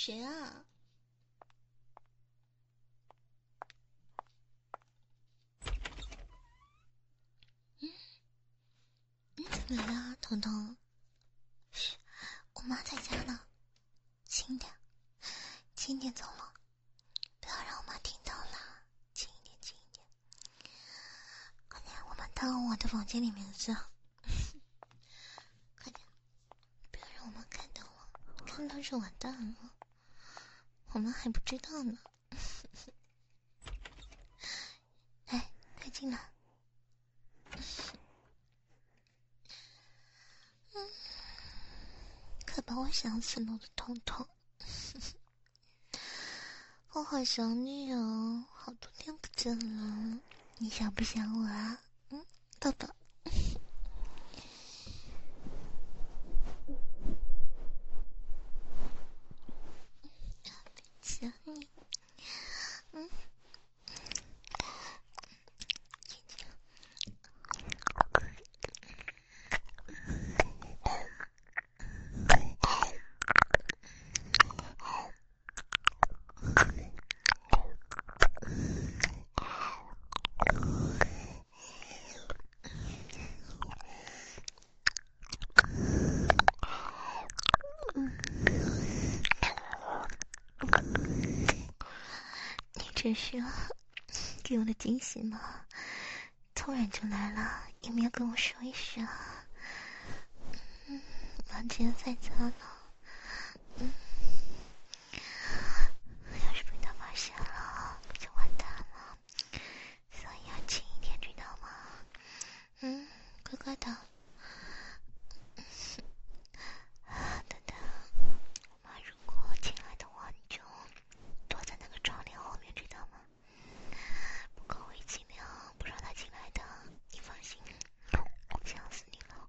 谁啊？怎么了，彤彤？嘘，我妈在家呢，轻点，轻点走了，不要让我妈听到啦，轻一点，轻一点。快点，我们到我的房间里面去，快点，不要让我妈看到了，看到就完蛋了，我妈还不知道呢。来，快进来。可把我想死了，我的彤彤。我好想你哦，好多天不见了，你想不想我啊？抱抱。想你。这是给我的惊喜吗？突然就来了，也没有跟我说一声。王姐在家呢。要是被他发现了，不就完蛋了？所以要轻一点，知道吗？乖乖的。等等，我妈如果进来的话，你就躲在那个窗帘后面，知道吗？不过我会尽量不让她进来的，你放心。想死你了。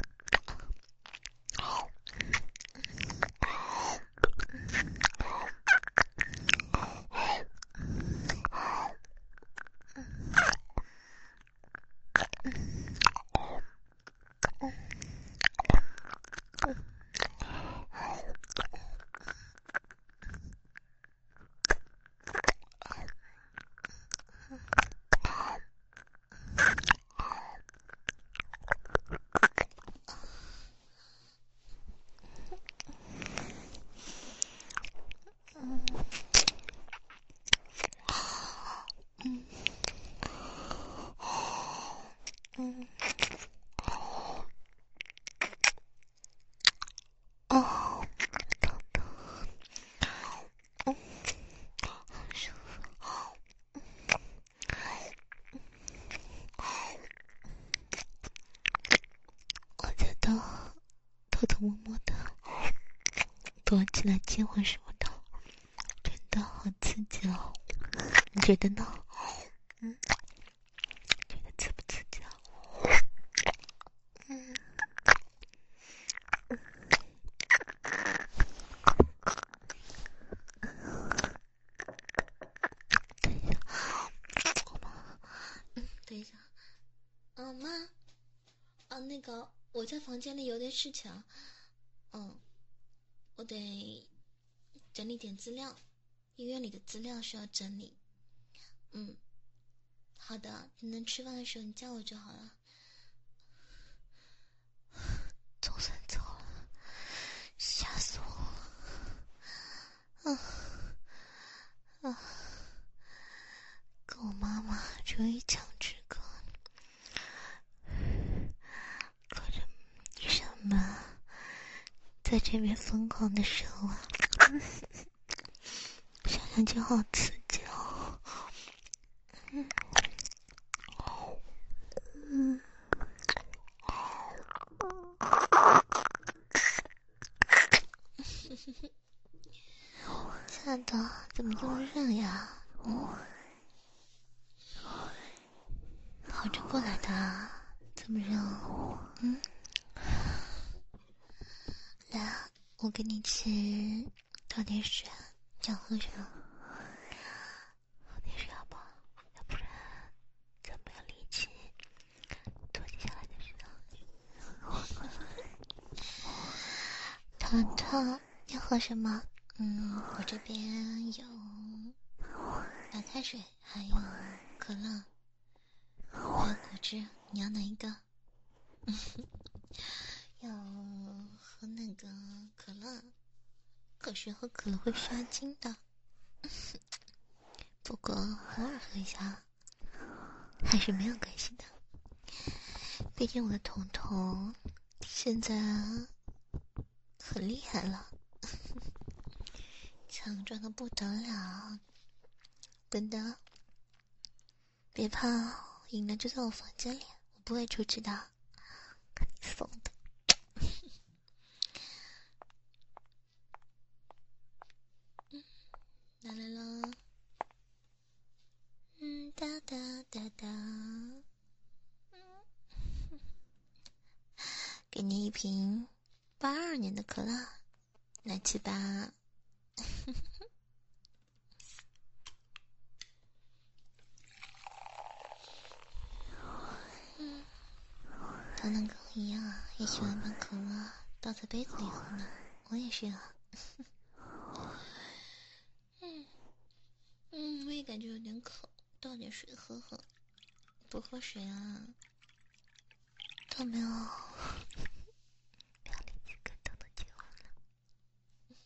偷偷摸摸的躲起来接吻什么的，真的好刺激哦！你觉得呢？觉得刺不刺激啊？等一下，妈，那个我在房间里有点事情，我得整理点资料，医院里的资料需要整理。好的，等能吃饭的时候你叫我就好了。总算走了，吓死我了。跟我妈妈终于强制过，可是医生们在这边疯狂的射我，想想就好刺激哦。亲爱的，怎么这么热呀？跑着过来的，这么热？来，我给你去倒点水，想喝什么？喝点水好不好？要不然怎么有力气做接下来的事呢？糖糖，要喝什么？ 我这边有白开水，还有可乐，还有果汁，你要哪一个？要喝那个可乐，可是喝可乐会杀精的。不过偶尔喝一下还是没有关系的，毕竟我的彤彤现在很厉害了，强壮的不得了。笨蛋，别怕，赢了就在我房间里，我不会出去的，看你怂的。来了，哒哒哒哒，给你一瓶82年的可乐，来吃吧。彤彤跟我一样啊，也喜欢把可乐倒在杯子里喝呢，我也是啊。我也感觉有点渴，倒点水喝喝。不喝水啊？都没有。不要连几个都能结婚了。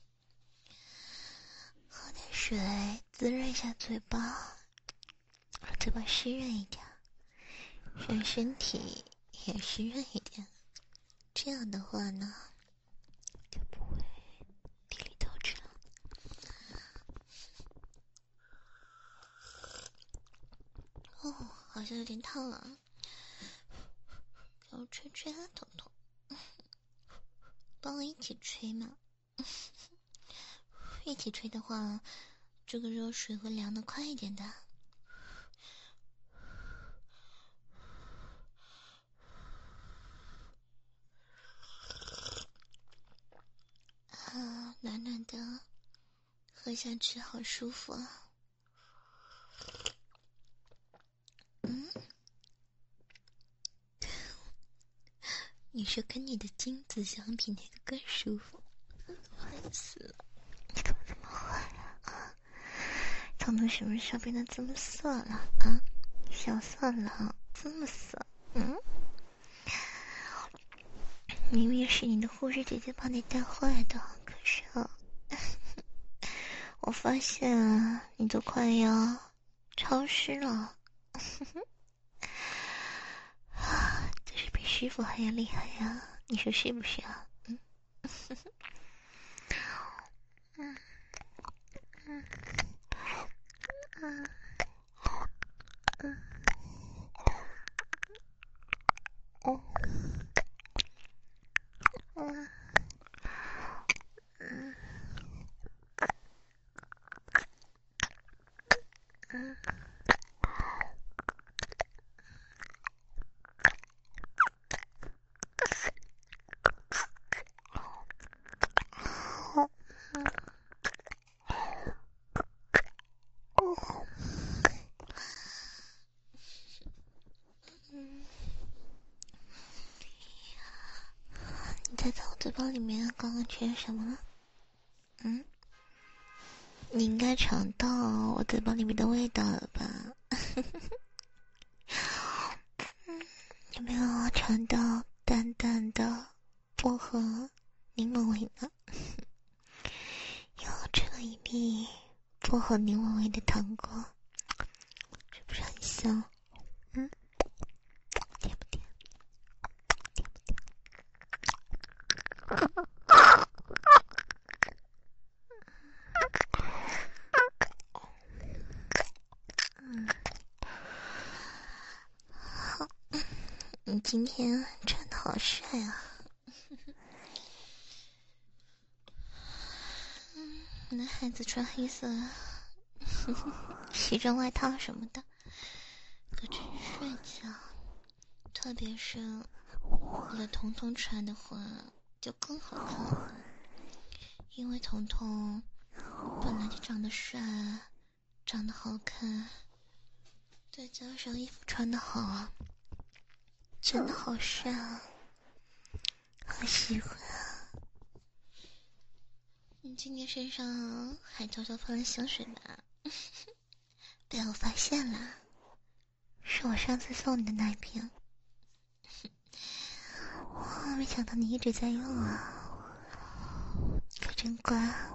喝点水滋润一下嘴巴，让嘴巴湿润一点，让身体也湿润一点。这样的话呢，就不会地里透支了。哦，好像有点烫啊，给我吹吹啊，彤彤，帮我一起吹嘛。一起吹的话，这个热水会凉得快一点的。啊，暖暖的，喝下去好舒服啊。你说跟你的精子相比，哪个更舒服？坏死了！你怎么这么坏啊？彤彤什么时候变得这么色了啊？小色狼，这么色？明明是你的护士姐姐把你带坏的，可是我发现你都快要超湿了。这是比师傅还要厉害呀，你说是不是啊？你猜猜我嘴巴里面刚刚缺什么了？你应该尝到我嘴巴里面的味道了吧？有没有尝到淡淡的薄荷柠檬味呢？又吃了一粒薄荷柠檬味的糖果，是不是很香？甜不甜？甜不甜？好，你今天穿的好帅啊！男孩子穿黑色西装外套什么的，可真帅气啊！特别是我的彤彤穿的话，就更好看了。因为彤彤本来就长得帅，长得好看，再加上衣服穿得好，真的好帅啊！好喜欢啊！ 你今天身上还偷偷喷了香水吧？被我发现了，是我上次送你的那一瓶。哇，没想到你一直在用啊，可真乖。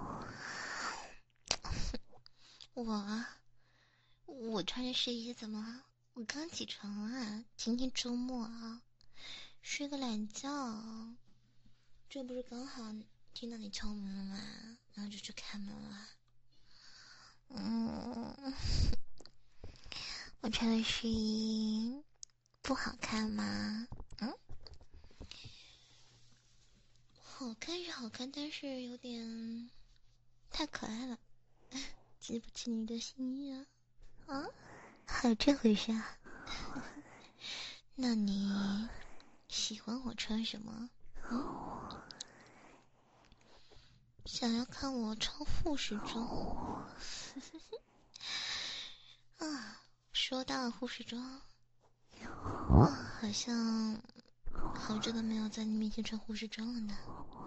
我穿着睡衣怎么？我刚起床啊，今天周末啊，睡个懒觉，这不是刚好听到你敲门了吗？然后就去开门了。我穿的睡衣不好看吗？好看是好看，但是有点太可爱了，激不起你的心意啊？啊，还有这回事啊？那你喜欢我穿什么？想要看我穿护士装？啊，说到护士装，好像好久都没有在你面前穿护士装了呢。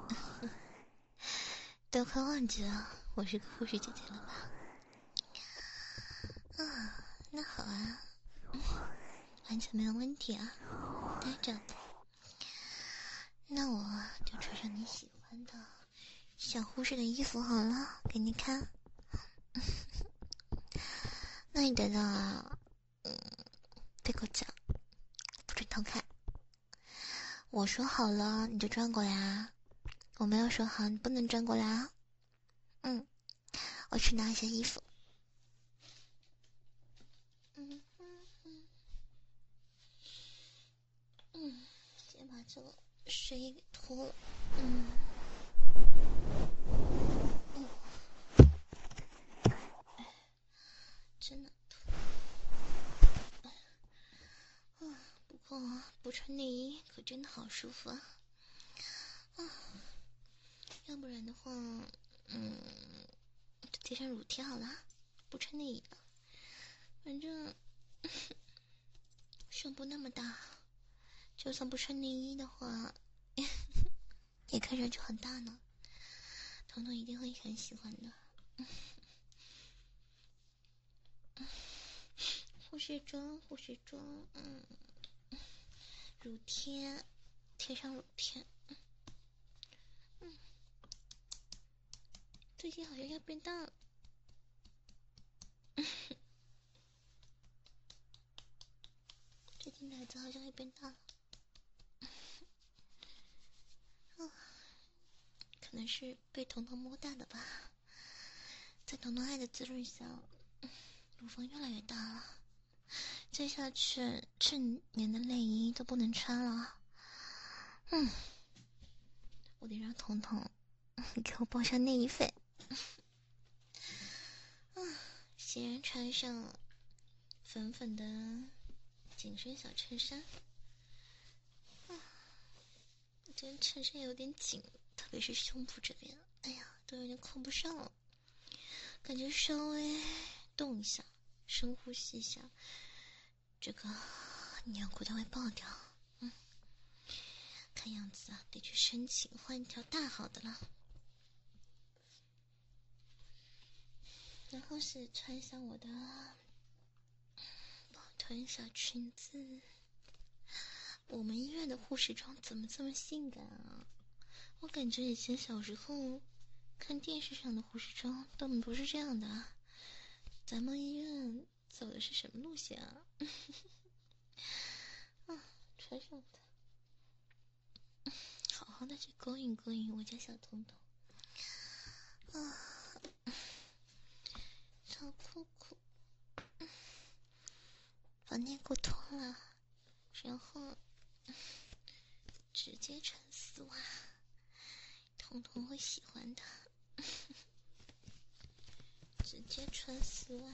都快忘记了我是个护士姐姐了吧？那好啊，完全没有问题啊，待着。那我就穿上你喜欢的小护士的衣服好了，给你看。那你等等，别给我讲，不准偷看。我说好了，你就转过来啊。我没有说好，你不能转过来啊。我去拿一下衣服。先把这个睡衣给脱了。真的不过不穿内衣可真的好舒服啊。要不然的话，就贴上乳贴好了，不穿内衣了。反正胸部那么大，就算不穿内衣的话，也看上去很大呢。彤彤一定会很喜欢的。护士装，乳贴，贴上乳贴。最近好像要变大了。最近奶子好像要变大了。可能是被彤彤摸大的吧。在彤彤爱的滋润下，乳房越来越大了。接下去这年的内衣都不能穿了。我得让彤彤给我报上内衣费。先然穿上粉粉的紧身小衬衫。这衬衫有点紧，特别是胸部这边，哎呀，都有点扣不上了。感觉稍微动一下，深呼吸一下，这个尿裤都会爆掉。看样子啊，得去申请换一条大号的了。然后是穿上我的包臀小裙子。我们医院的护士装怎么这么性感啊？我感觉以前小时候看电视上的护士装根本不是这样的啊。咱们医院走的是什么路线啊？穿上它，好好的去勾引勾引我家小彤彤。小裤裤，把内裤脱了，然后直接穿丝袜，彤彤会喜欢的。直接穿丝袜。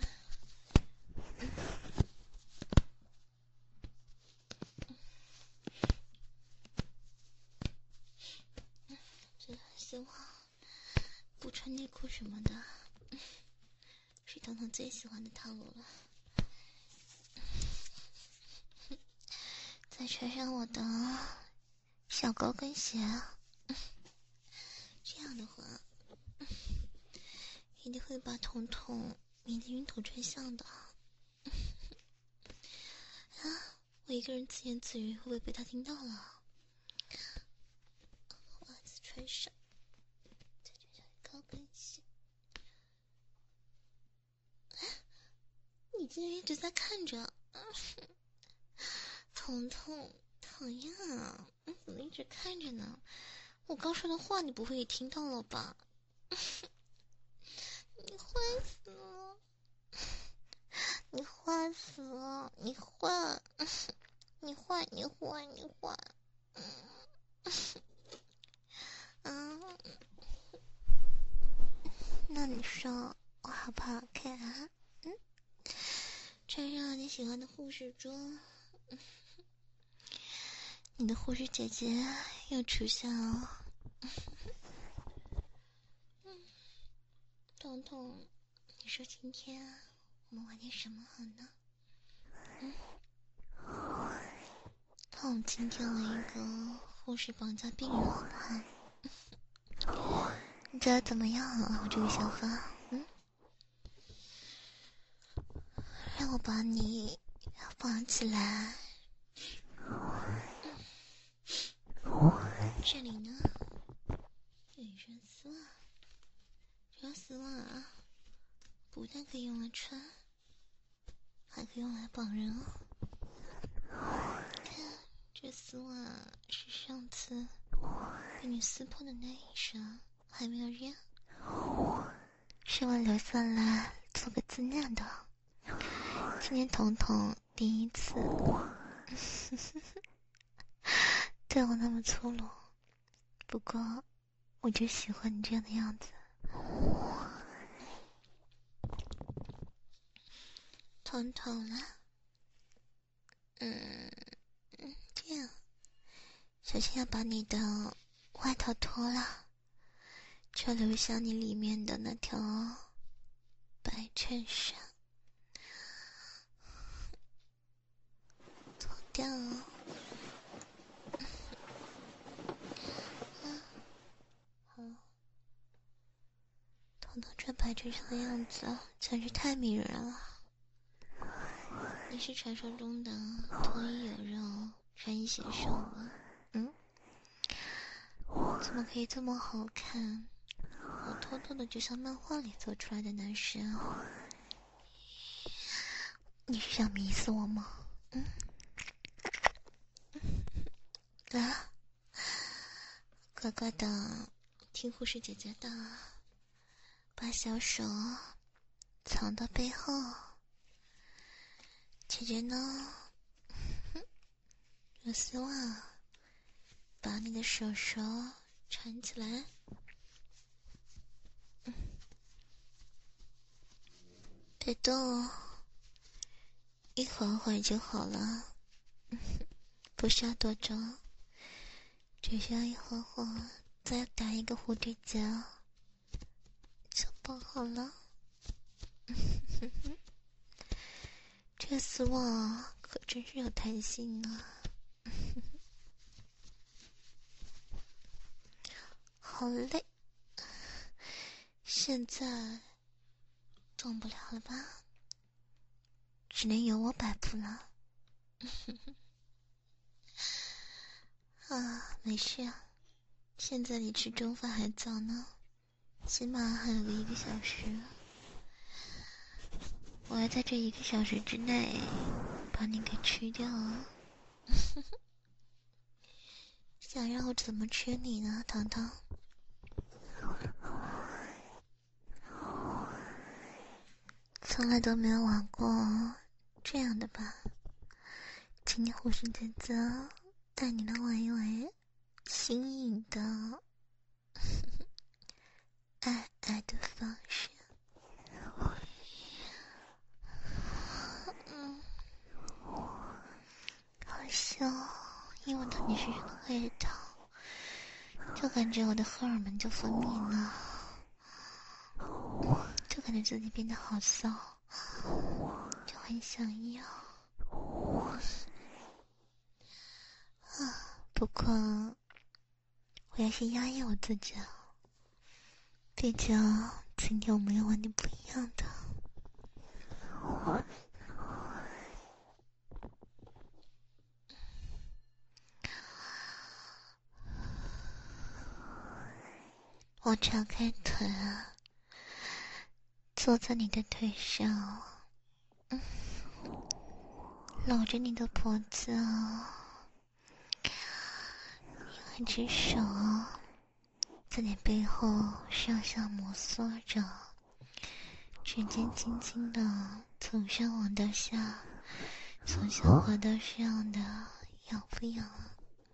这丝袜不穿内裤什么的，是彤彤最喜欢的套路了。再穿上我的小高跟鞋，这样的话一定会把彤彤迷得晕头转向的。啊，我一个人自言自语，会不会被他听到了？袜子穿上，再穿上高跟鞋。你竟然一直在看着，彤彤，讨厌啊！你怎么一直看着呢？我刚说的话你不会也听到了吧？你坏死了！你坏死了！你坏！你坏！你坏！你坏！那你说我好不好看啊？穿上你喜欢的护士装，你的护士姐姐又出现了。彤彤，你说今天我们玩点什么好呢？那我们今天来一个护士绑架病人好不好？你觉得怎么样啊？我这个想法，让我把你绑起来。这里呢有一双丝袜，这双丝袜啊，不但可以用来穿，还可以用来绑人哦。看，这丝袜是上次被你撕破的那一双，还没有扔，是我留下来做个纪念的。今天彤彤第一次对我那么粗鲁，不过我就喜欢你这样的样子。彤彤了，这样，首先要把你的外套脱了，就留下你里面的那条白衬衫。脱掉哦。好，彤彤穿白衬衫的样子简直太迷人了。你是传说中的脱衣有肉，穿衣显瘦吗？怎么可以这么好看？活脱脱的就像漫画里做出来的男生。你是想迷死我吗？来，乖乖的听护士姐姐的，把小手藏到背后。姐姐呢，用丝袜把你的手缠起来。别动哦，一会儿就好了，不需要多久，只需要一会儿再打一个蝴蝶结就绑好了。这丝袜可真是有弹性呢。好累，现在动不了了吧？只能由我摆布了。啊，没事啊，现在离吃中饭还早呢，起码还有个1个小时。我要在这1个小时之内把你给吃掉啊！想让我怎么吃你呢，糖糖？从来都没有玩过这样的吧？今天护士姐姐带你来玩一玩新颖的爱的方式。好香，一闻到你身上的味道，就感觉我的荷尔蒙就分泌了，就感觉自己变得好骚，就很想要。不过我要先压抑我自己，毕竟今天我们要玩点不一样的。我敞开腿啊，坐在你的腿上，搂着你的脖子啊，一只手在你背后上下摩挲着，指尖轻轻的从上往到下，从下滑到上的，痒不痒啊？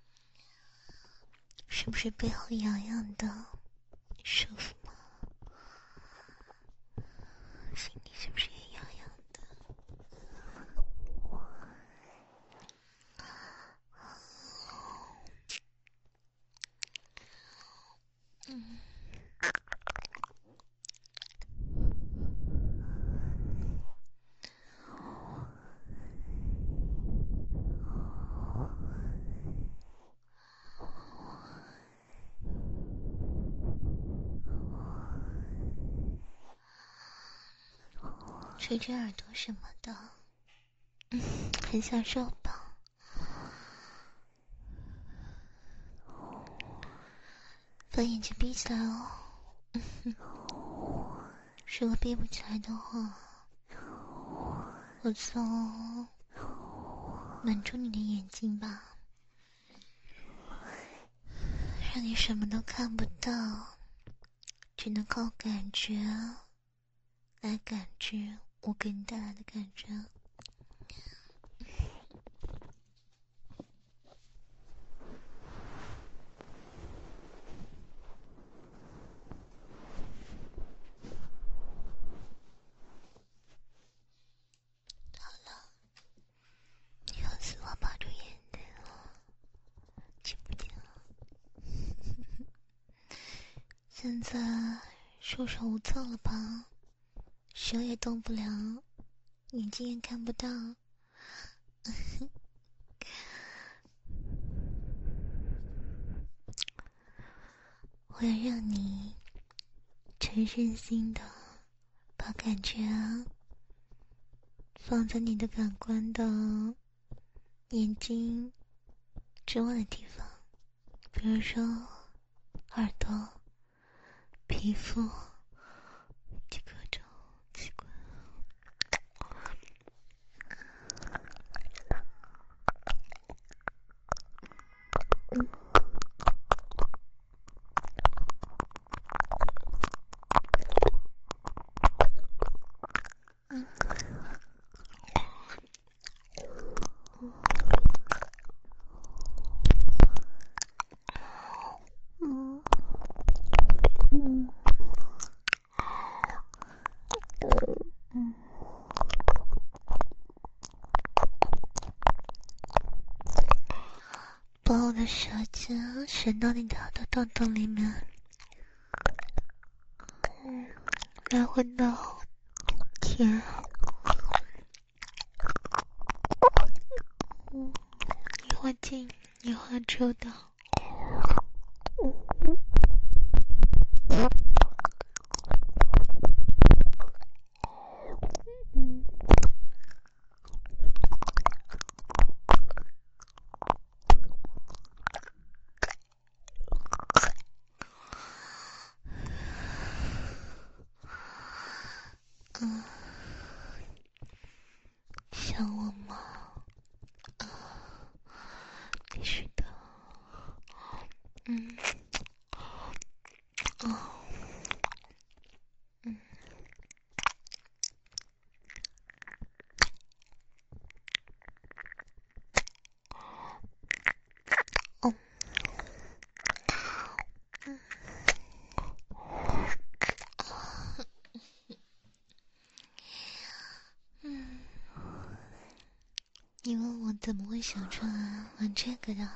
是不是背后痒痒的，舒服吗？心里是不是也痒痒的？吹吹耳朵什么的，很享受吧？把眼睛闭起来哦。如果闭不起来的话，我就蒙住你的眼睛吧，让你什么都看不到，只能靠感觉来感知我给你带来的感觉。好了，你放心，我保住眼睛了，听不见了。现在束手无策了吧？手也动不了，眼睛也看不到。我要让你全身心的把感觉放在你的感官的眼睛之外的地方，比如说耳朵、皮肤，这各种器官。把我的舌尖伸到你的耳朵洞洞里面，来回到舔，一会儿进，一会儿出的。想我吗？必须的。你问我怎么会想出来玩这个的？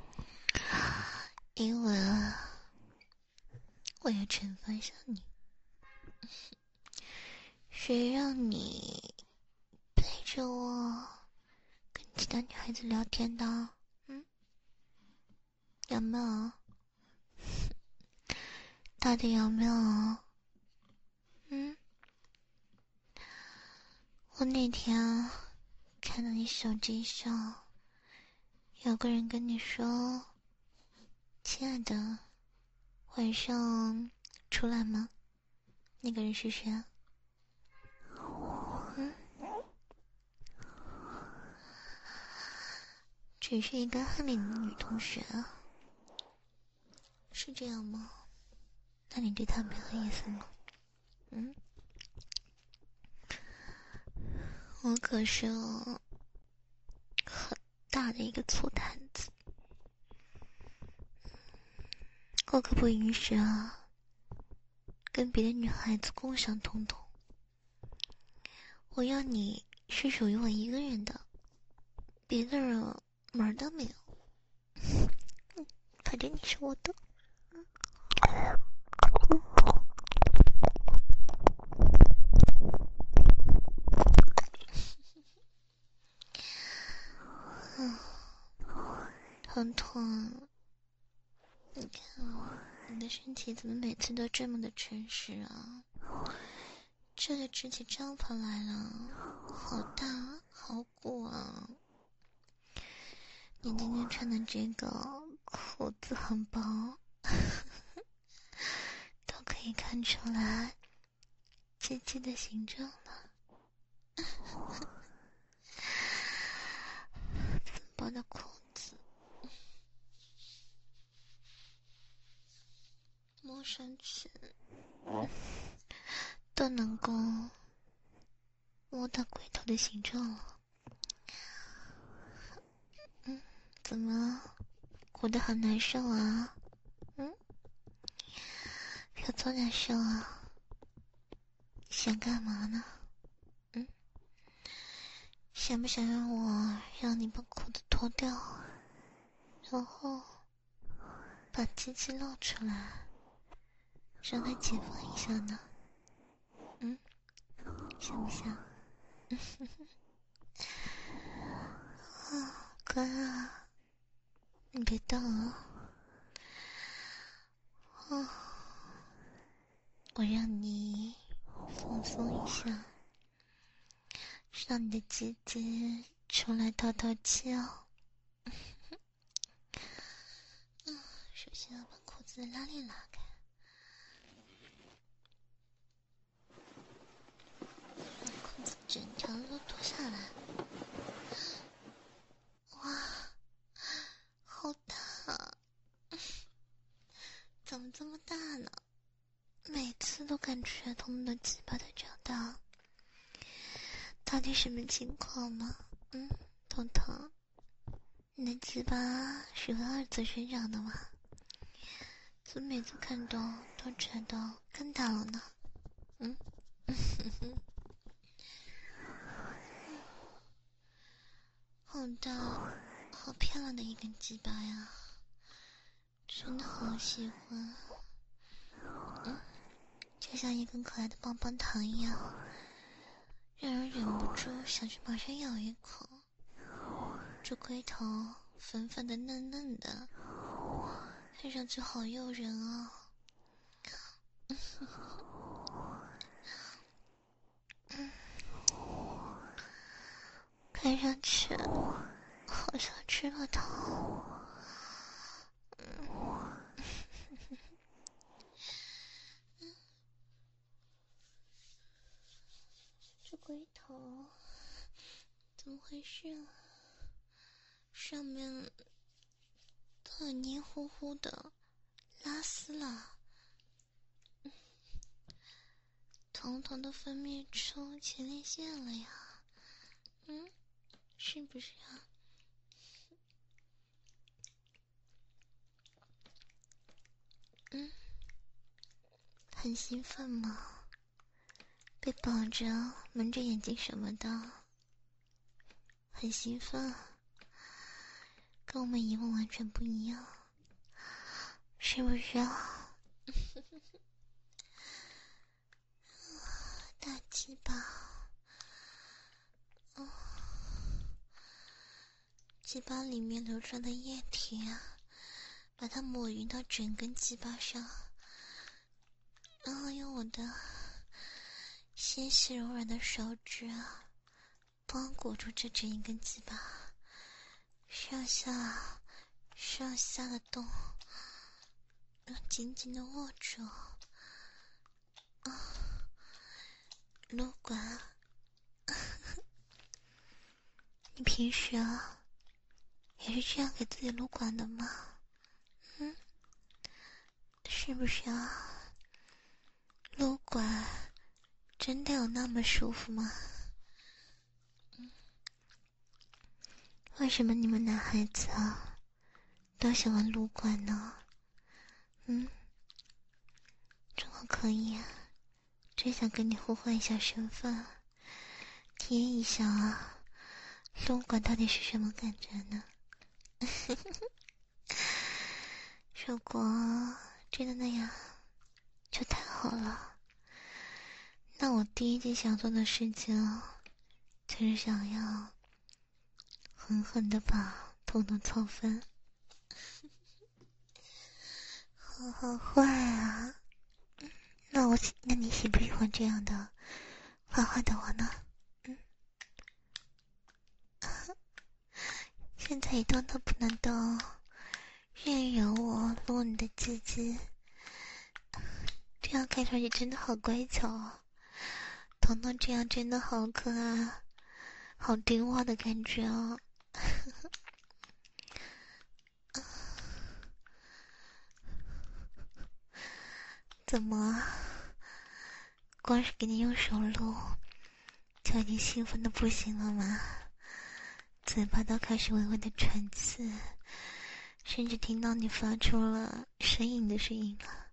因为我要惩罚一下你。谁让你陪着我跟其他女孩子聊天的？有没有？到底有没有？ 我那天看到你手机上有个人跟你说：“亲爱的，晚上出来吗？”那个人是谁啊？只是一个暗恋的女同学啊，是这样吗？那你对她没有意思吗？我可是很大的一个醋坛子，我可不允许啊，跟别的女孩子共享通通。我要你是属于我一个人的，别的人门都没有。反正你是我的。彤彤，你看你的身体怎么每次都这么的诚实啊？这就支起帐篷来了，好大好鼓啊！你今天穿的这个裤子很薄，都可以看出来鸡鸡的形状了。这么薄的裤子，摸上去都能够摸到龟头的形状了。怎么鼓得很难受啊？要做点事啊？想干嘛呢？想不想让我让你把裤子脱掉，然后把鸡鸡露出来，让它解放一下呢？想不想？乖啊，你别动啊！我让你放松一下，让你的鸡鸡出来透透气哦。首先要把裤子的拉链拉开，把裤子整条都脱下来。哇，好大啊！怎么这么大呢？每次都感觉他们的鸡巴在长大，到底什么情况呢？彤彤，你的鸡巴是和二次生长的吗？怎么每次看到都觉得更大了呢？好大，好漂亮的一根鸡巴呀！真的好喜欢，就像一根可爱的棒棒糖一样，让人忍不住想去马上咬一口。这龟头粉粉的嫩嫩的，看上去好诱人啊！看上去好像吃了糖。这龟头怎么回事啊？上面都很黏糊糊的，拉丝了。彤彤都分泌出前列腺了呀？是不是啊？很兴奋吗？被抱着蒙着眼睛什么的，很兴奋，跟我们以往完全不一样，是不是啊？大鸡巴，鸡巴里面流出的液体啊，把它抹匀到整根鸡巴上，然后用我的纤细柔软的手指啊， 帮我裹住这整一根鸡巴，上下的动，紧紧的握住。撸管，你平时也是这样给自己撸管的吗？是不是啊？撸管真的有那么舒服吗？为什么你们男孩子都喜欢撸管呢？正好可以啊，真想跟你互换一下身份，体验一下撸管到底是什么感觉呢？如果真的那样，就太好了。那我第一件想做的事情，就是想要狠狠地把彤彤操翻。好坏啊！那你喜不喜欢这样的坏坏的我呢？现在一动都不能动，任由我撸你的鸡鸡，这样看上去真的好乖巧哦。彤彤这样真的好可爱，好听话的感觉哦。怎么，光是给你用手撸，就已经兴奋的不行了吗？嘴巴都开始微微的喘气，甚至听到你发出了呻吟的声音了。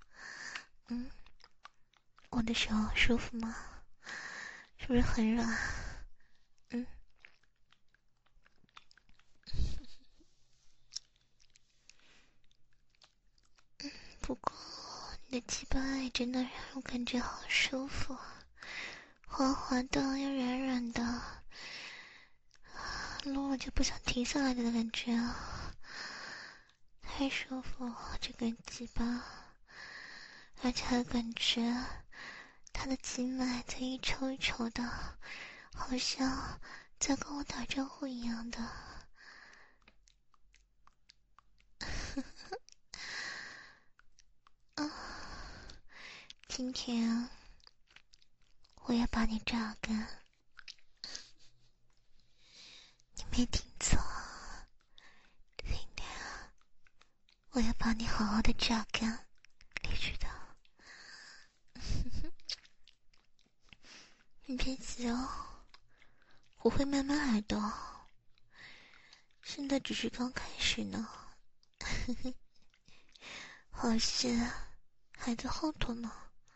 我的手舒服吗？是不是很软？不过你的鸡巴也真的让我感觉好舒服，滑滑的又软软的，撸了就不想停下来的感觉啊，太舒服了这根鸡巴，而且还感觉它的经脉在一抽一抽的，好像在跟我打招呼一样的。今天我要把你榨干，你没听错，今天我要把你好好的榨干，你知道？你别急哦，我会慢慢来的，现在只是刚开始呢。好事还在后头呢。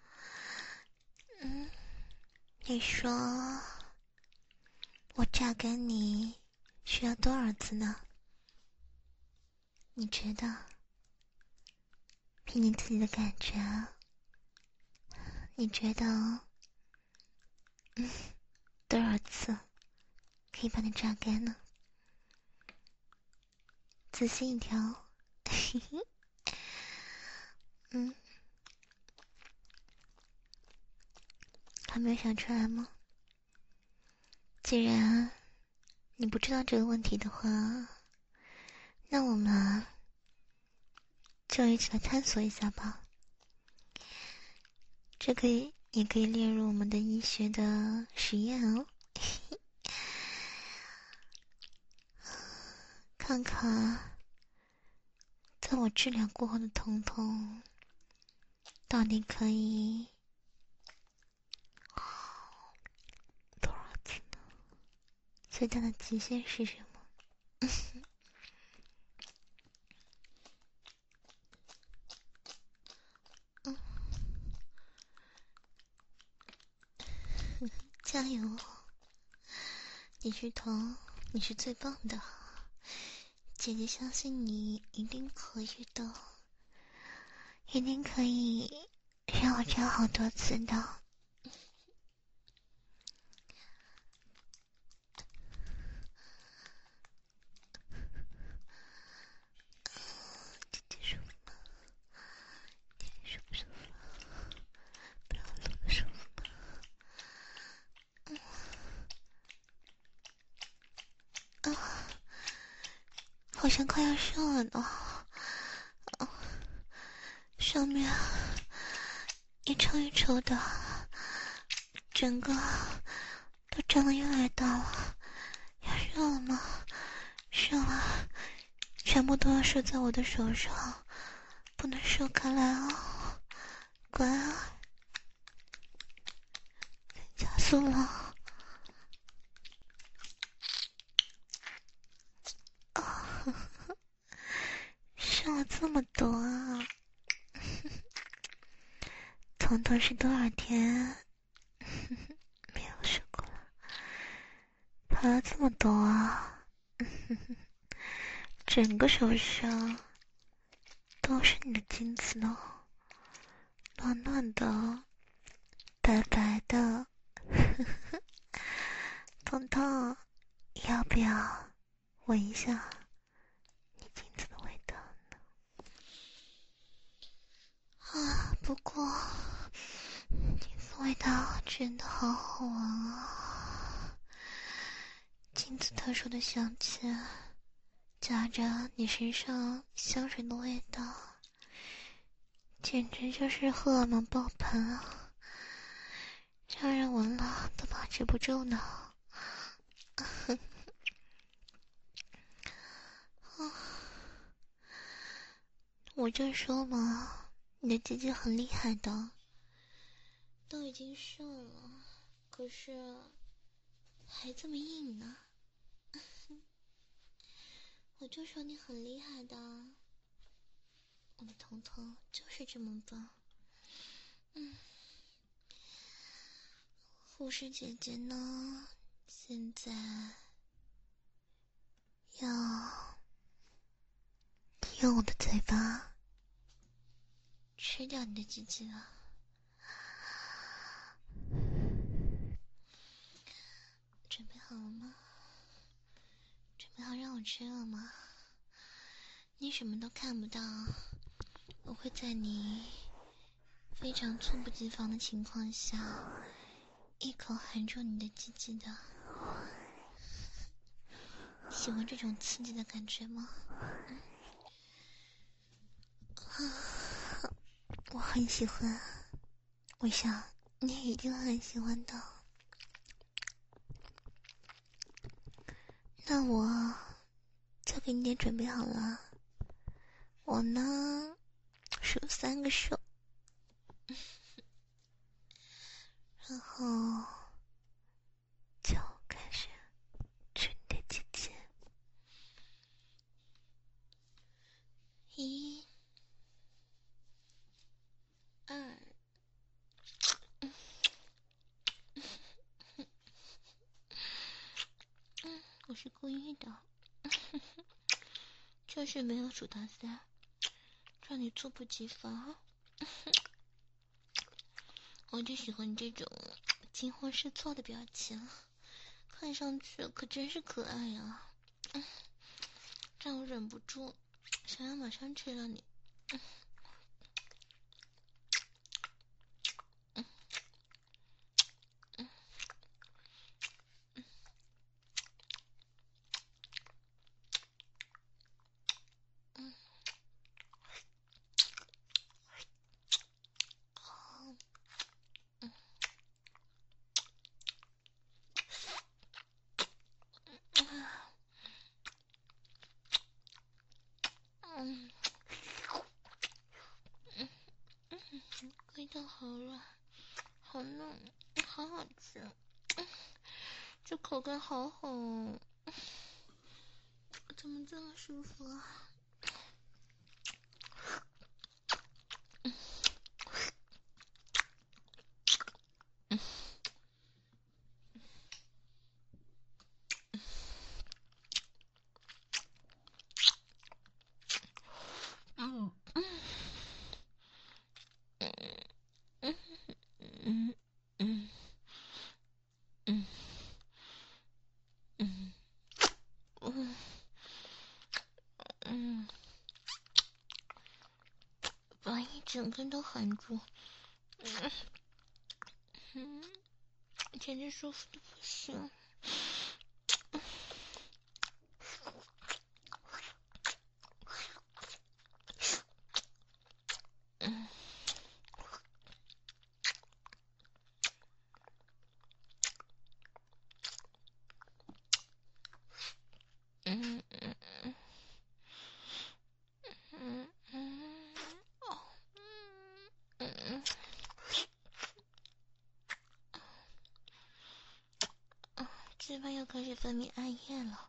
你说我榨干你需要多少次呢？你觉得？凭你自己的感觉，你觉得多少次可以把你榨干呢？仔细一条。还没有想出来吗？既然你不知道这个问题的话，那我们就一起来探索一下吧。这个也可以列入我们的医学的实验哦。看看在我治疗过后的彤彤到底可以多少次呢？最大的极限是什么？加油！你是彤，你是最棒的，姐姐相信你一定可以的，一定可以让我扎好多次的。姐姐舒服吗？姐姐舒不舒服？不要那么舒服吗？ 好像快要射了呢。上面一抽一抽的，整个都长得越来越大了。要射了吗？射了，全部都要射在我的手上，不能射开来啊！乖啊，加速了。射了这么多啊！彤彤是多少天没有射过了？跑了这么多啊！整个手上都是你的精子呢，暖暖的，白白的。彤彤，要不要闻一下你精子的味道呢？啊，不过精子味道真的好好闻啊！精子特殊的香气，夹着你身上香水的味道，简直就是荷尔蒙爆棚啊！让人闻了都把持不住呢。我就说嘛，你的姐姐很厉害的，都已经射了，可是还这么硬呢。我就说你很厉害的，我的彤彤就是这么棒。护士姐姐呢，现在要用我的嘴巴吃掉你的鸡鸡了。准备好了吗？准备好让我吃了吗？你什么都看不到，我会在你非常猝不及防的情况下，一口含住你的鸡鸡的。喜欢这种刺激的感觉吗？我很喜欢，我想你一定很喜欢的。那我就给你点准备好了，我呢数3个数，然后就开始吃你的鸡鸡。1、2，我是故意的，就是没有数到3，让你猝不及防。我就喜欢这种惊慌失措的表情，看上去可真是可爱呀，让我忍不住想要马上吃了你。味道好软，好嫩，好好吃，这口感好好哦，怎么这么舒服啊？把一整根都含住，简直舒服的不行。 鸡巴又开始分泌艾叶了，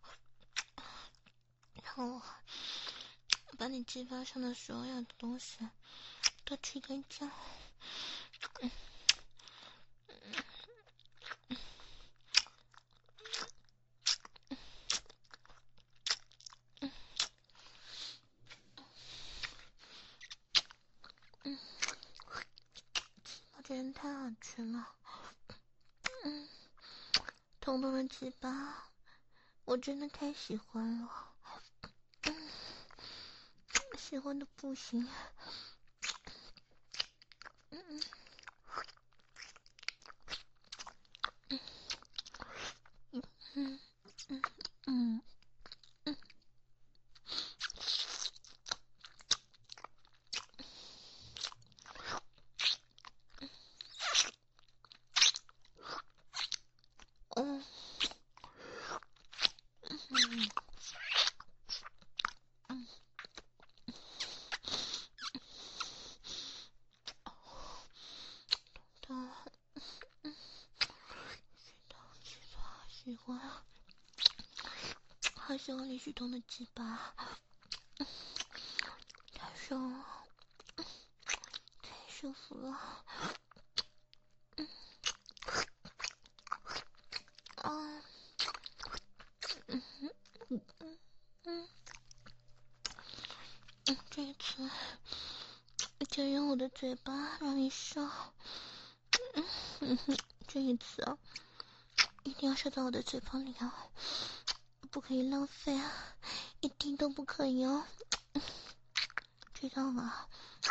让我把你鸡巴上的所有的东西都去干净。我这人太好吃了。彤彤的鸡巴我真的太喜欢了，喜欢的不行。喜欢，好喜欢李旭东的鸡巴，太爽了，太舒服了。这一次就用我的嘴巴让你射。这一次啊，一定要射到我的嘴巴里啊，不可以浪费啊，一滴都不可以哦，知道吗？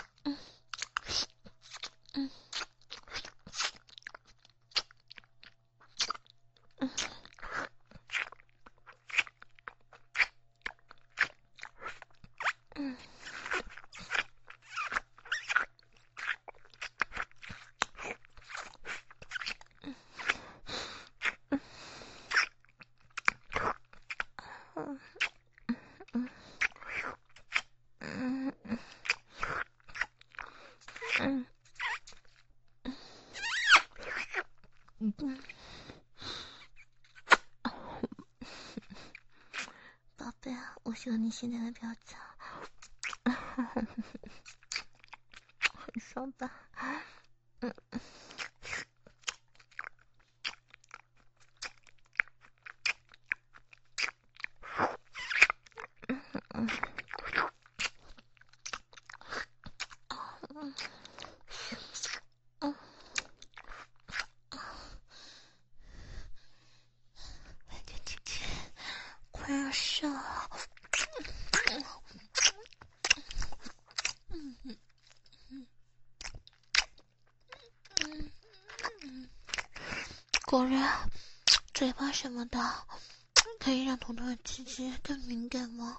宝贝啊，我喜欢你现在的表情，很爽吧？这姐姐快要射了。果然，嘴巴什么的可以让彤彤的鸡鸡更敏感吗？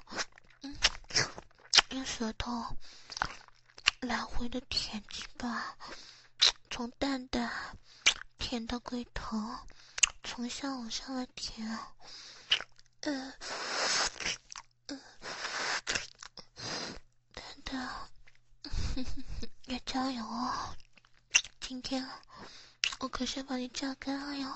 用舌头来回的舔鸡巴，从蛋蛋舔到龟头，从下往上来舔。蛋蛋，要加油哦！今天我可是把你榨干了哟。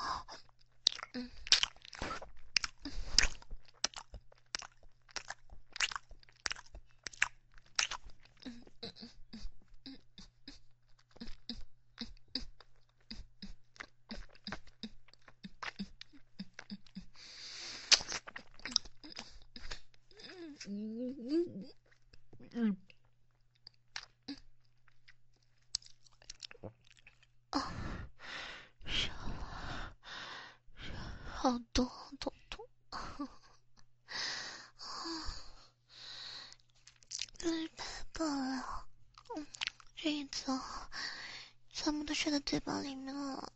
好多彤彤，真是太棒了！这一次全部都射到嘴巴里面了。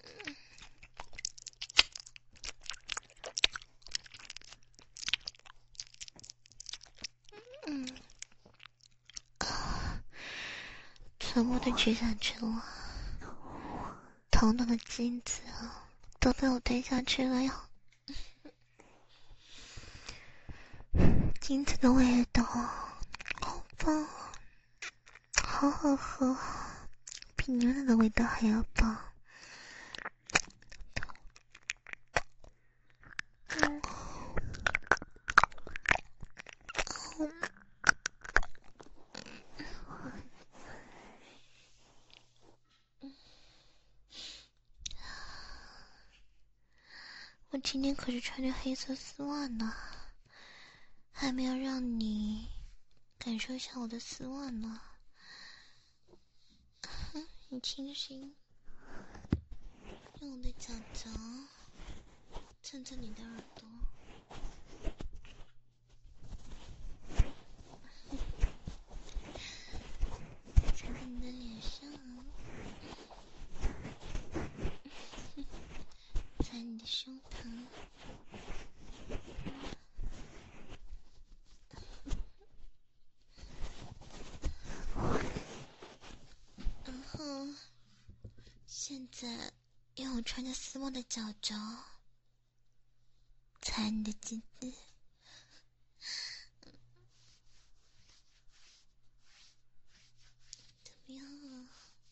全部都吃下去了，彤彤的精子都被我吞下去了呀！精子的味道好棒，好好喝， 比牛奶的味道还要棒。我今天可是穿着黑色丝袜呢，还没有让你感受一下我的丝袜呢。你轻轻用我的脚脚蹭蹭你的耳朵，踩在你的脸上，踩你的胸膛。然后现在用我穿着丝袜的脚脚踩你的鸡鸡，怎么样啊？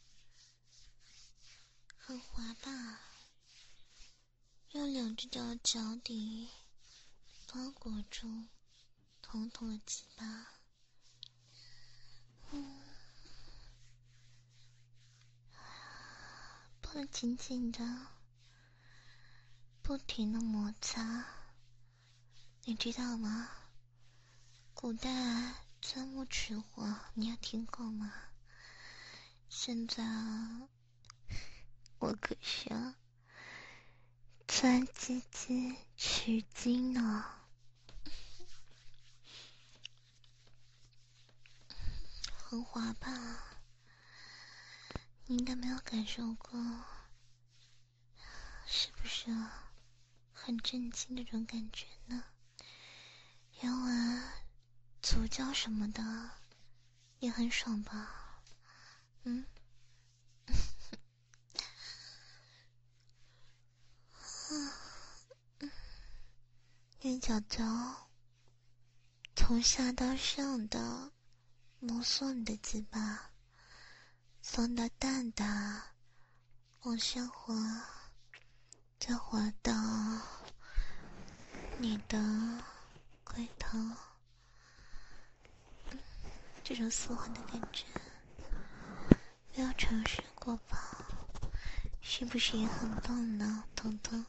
很滑吧？用两只脚脚底包裹住彤彤的鸡巴。抱得紧紧的，不停的摩擦。你知道吗？古代钻木取火，你有听过吗？现在我可是钻鸡鸡取经呢。很滑吧？你应该没有感受过，是不是很震惊这种感觉呢？原来足交什么的也很爽吧？用脚脚从下到上的摩挲你的鸡巴，从你的蛋蛋往下滑，再滑到你的龟头。这种丝滑的感觉没有尝试过吧？是不是也很棒呢，彤彤？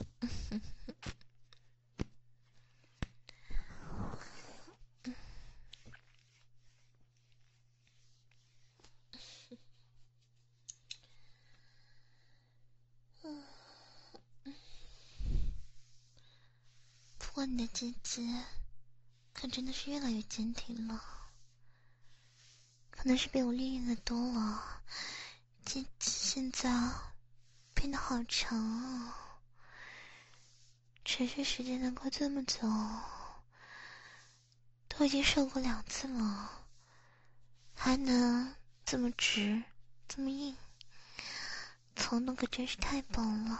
不过你的鸡鸡可真的是越来越坚挺了，可能是被我练的多了，鸡鸡现在变得好长哦，持续时间能够这么久，都已经受过2次了，还能这么直这么硬，操，那可真是太棒了。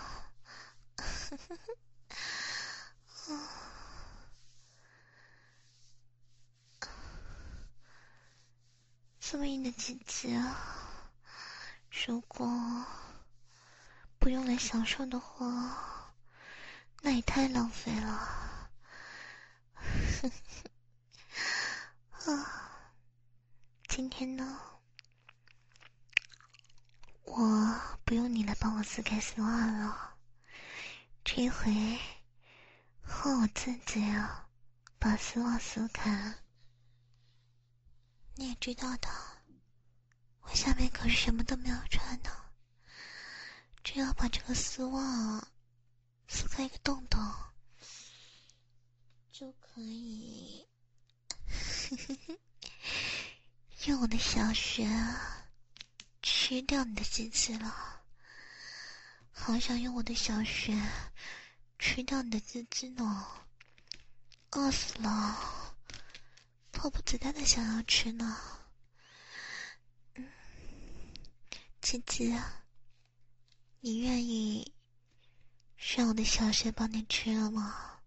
这么硬的鸡鸡啊，如果不用来享受的话，那也太浪费了。今天呢，我不用你来帮我撕开丝袜了，这回换我自己把丝袜撕开。你也知道的，我下面可是什么都没有穿的，只要把这个丝袜撕开一个洞洞，就可以用我的小穴吃掉你的鸡鸡了。好想用我的小穴吃掉你的鸡鸡呢，饿死了，迫不及待的想要吃呢。鸡鸡，你愿意让我的小穴帮你吃了吗？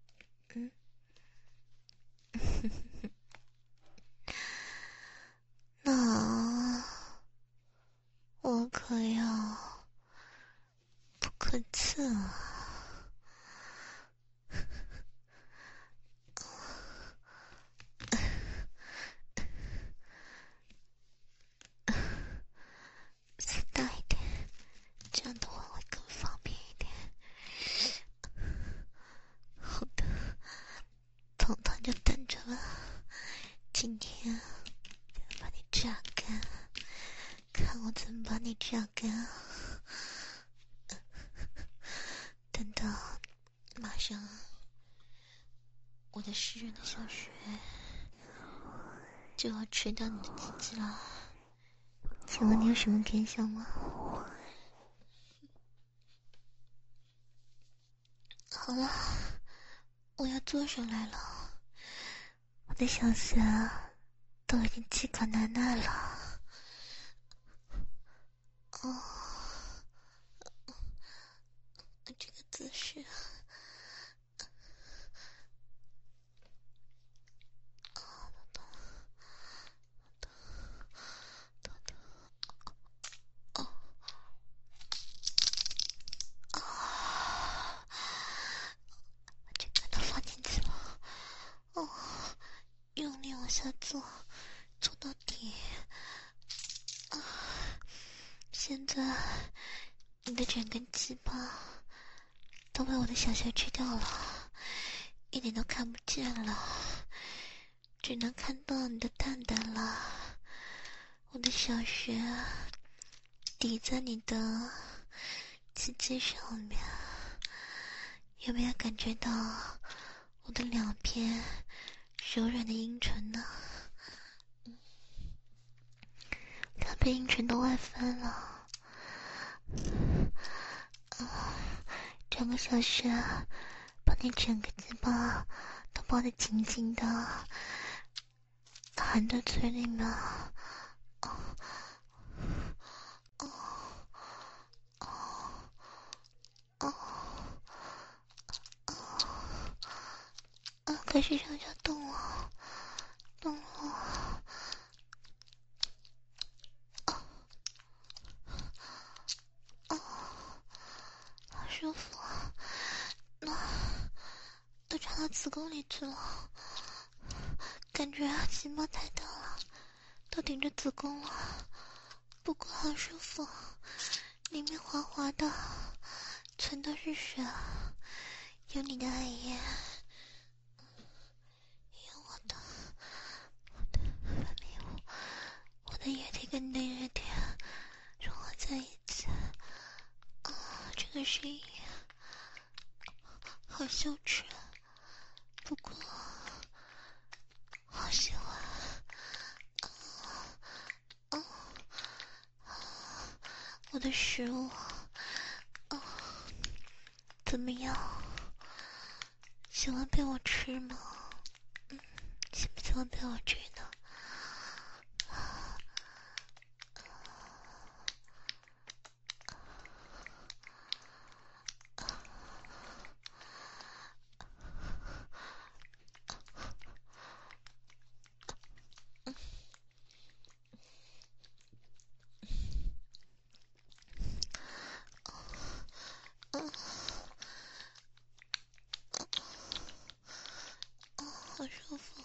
那我好渴呀，不可刺啊！再大一点，这样的话会更方便一点。好的，彤彤就等着吧，今天就把你榨干，看我怎么把你榨干。等到马上我的湿润的小穴就要吃到你的鸡鸡了，请问你有什么感想吗？好了，我要坐上来了，我的小穴都已经饥渴难耐了。哦，这个姿势，这个都放进去了。哦，用力往下做，做到底。啊，现在你的整根鸡巴都被我的小穴吃掉了，一点都看不见了，只能看到你的蛋蛋了。我的小穴抵在你的鸡鸡上面，有没有感觉到我的两片柔软的阴唇呢？两片阴唇都外翻了。整个小穴把你整个鸡巴都包得紧紧的，含在嘴里面。开始向下动了，动了。好舒服，都插到子宫里去了，感觉鸡巴太大了，都顶着子宫了。不过好舒服，里面滑滑的，全都是水，有你的爱液，有我的分泌物，我的液体跟你的液体融合在一起。这个声音好羞耻，不过好喜欢。我的食物，怎么样？喜欢被我吃吗？喜不喜欢被我吃呢？好舒服。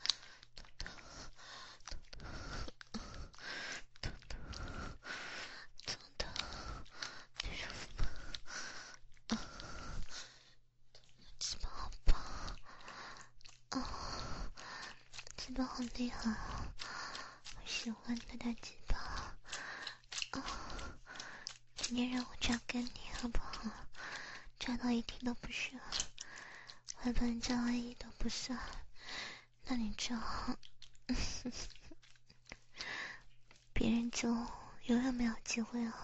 鸡巴好棒，鸡巴好厉害啊！我喜欢你的鸡巴，今天让我榨干你好不好？榨到一滴都不剩，还把你榨到一滴都不剩，那你就别人就永远没有机会了。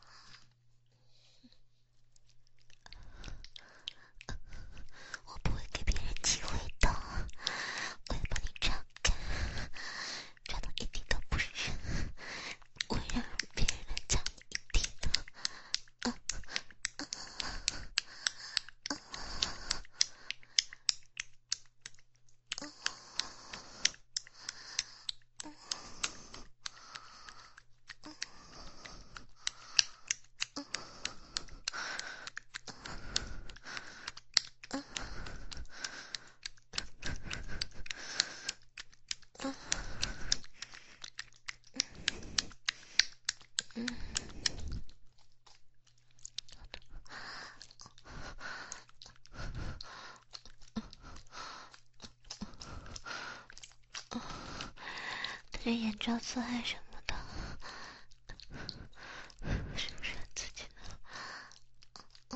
我不会给别人机会的，我要把你榨干，榨到一滴都不剩，我会让别人来榨你一滴的。 点眼罩色还什么的，是不是很刺激呢？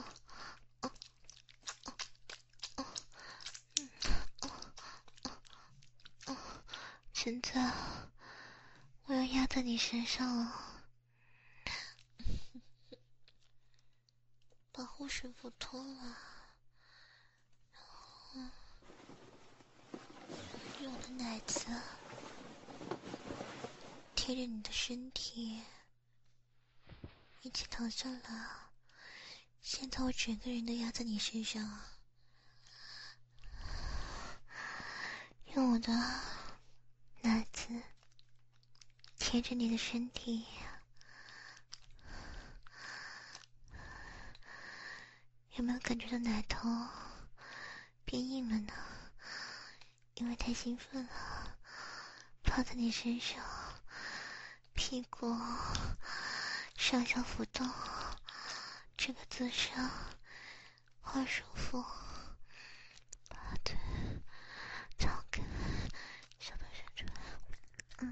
现在我要压在你身上了，把护水服脱了，然后用我的奶子贴着你的身体一起躺上来。现在我整个人都压在你身上，用我的奶子贴着你的身体，有没有感觉到奶头变硬了呢？因为太兴奋了，趴在你身上，屁股上下浮动，这个姿势好舒服。把腿张开，小腿伸出来，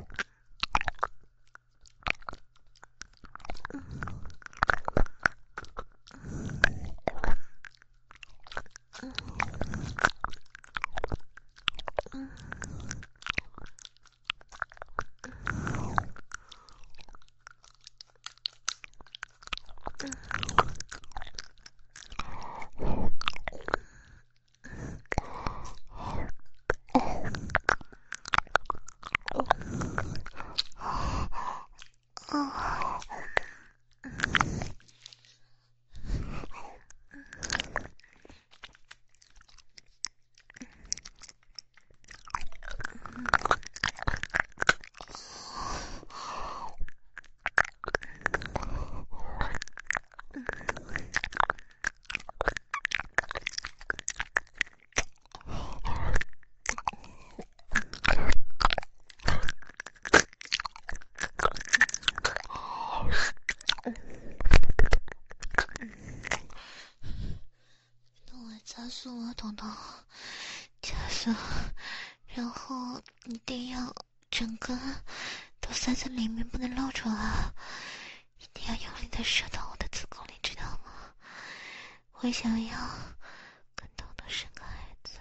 加速啊，彤彤，加速，然后一定要整个都塞在里面，不能露出来，一定要用力的射到我的子宫里，知道吗？我想要跟彤彤生个孩子。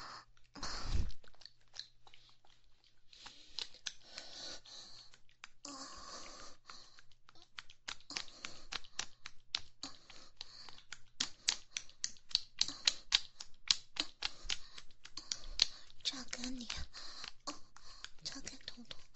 榨干你，榨干彤彤。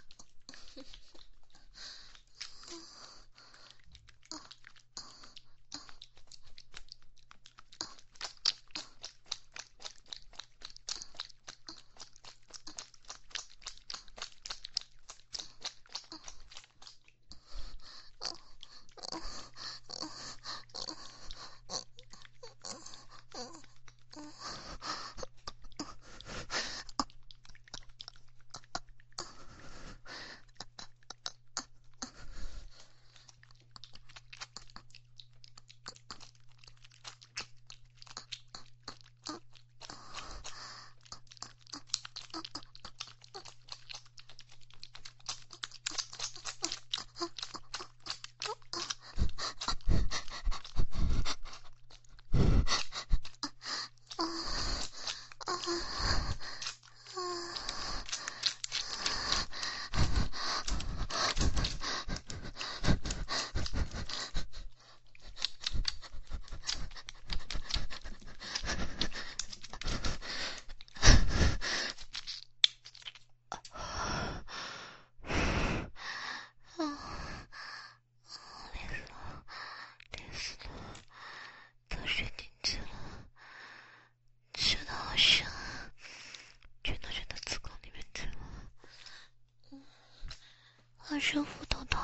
好舒服，彤彤。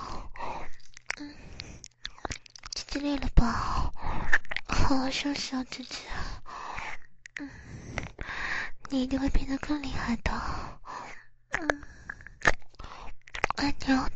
姐姐累了吧？好好休息啊，姐姐。你一定会变得更厉害的。爱你哦，